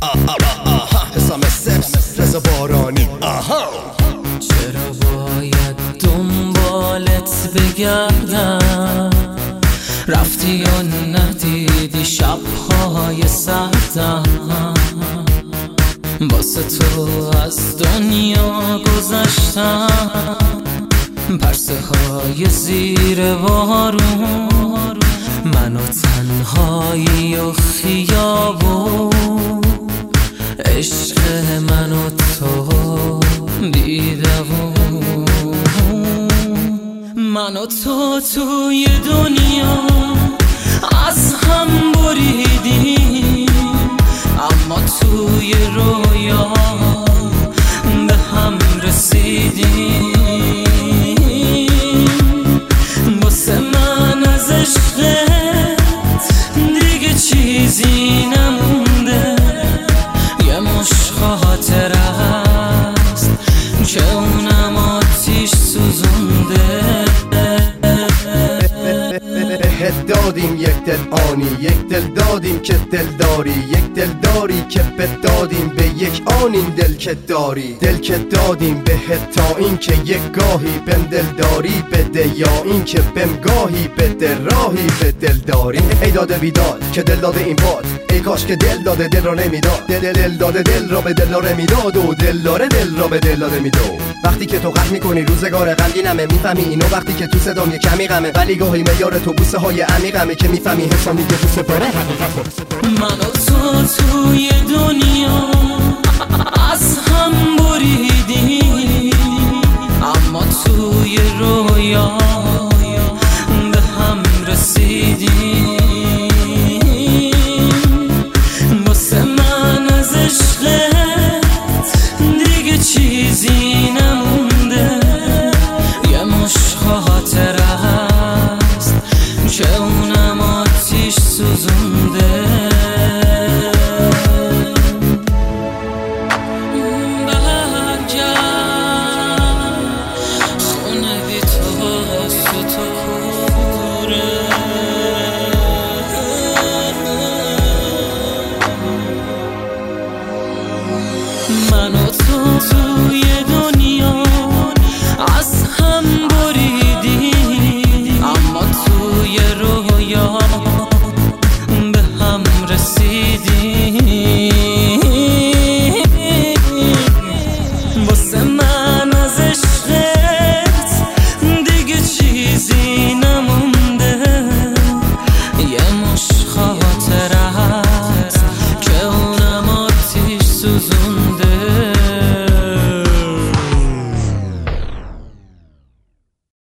حسام سبس رضا بارانی. چرا باید دنبالت بگردم؟ رفتی و ندیدی شبهای سردم، واسه تو از دنیا گذشتم. پرسه های زیر بارون، من و تنهایی و خیابون، عشق من و تو بی‌دوام. من و تو توی دنیا از هم بریدیم، اما توی رویا به هم رسیدیم. واسه من از عشقت دیگه چیزی نمونده، یه مش خاطره هست که اونم آتیش سوزونده. بهت دادیم یک دل آنی، یک دل دادیم که دل داری، یک دل داری که بهت دادیم به یک آن این دل که داری. دل که دادیم بهت تا این که یک گاهی بهم دل داری بده، یا این که بهم گاهی بده راهی به دل داری. ای داده بیداد که دل داده این باد، ای کاش که دل داده دل را نمیداد. دل داده دل را به دل داره میداد و دل داره دل را به دل داده میداد. وقتی که تو غم میکنی روزگار غمگینمه، میفهمی اینو وقتی که تو صدام یه کمی غمه، ولی گاهی معیار تو بوسه های عمیقمه که میفهمی حسام دیگه تو سپاره. من و تو توی دنیا از هم بریدیم، اما توی رویا به هم رسیدیم. واسه من از عشقت دیگه چیزی نمونده، یه مش خاطره هست که اونم آتیش سوزونده. من و تو توی